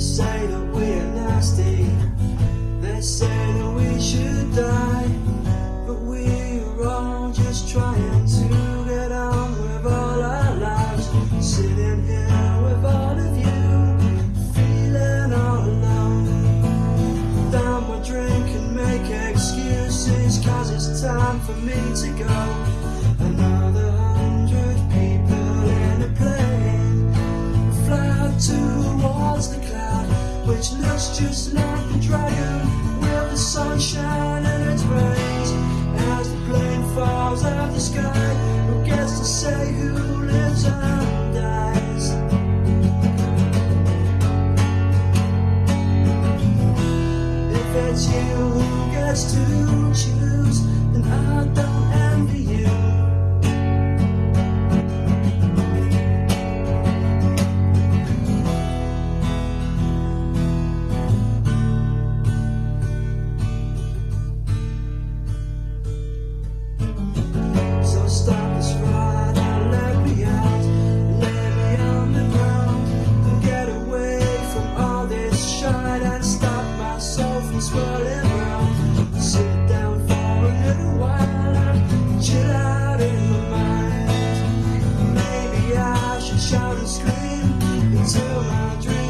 say that we're nasty, they say that we should die, but we're all just trying to get on with all our lives. Sitting here with all of you, feeling all alone. Down my drink and make excuses, 'cause it's time for me to go. Another 100 people in a plane fly up towards the cloud, which looks just like the dragon with the sunshine in its rays. As the plane falls out of the sky, who gets to say who lives and dies? If it's you who gets to choose, then I don't envy you. So stop this ride and let me out, lay me on the ground, and get away from all this shine and stop myself from swirling round. Sit down for a little while and chill out in my mind. Maybe I should shout and scream until my dreams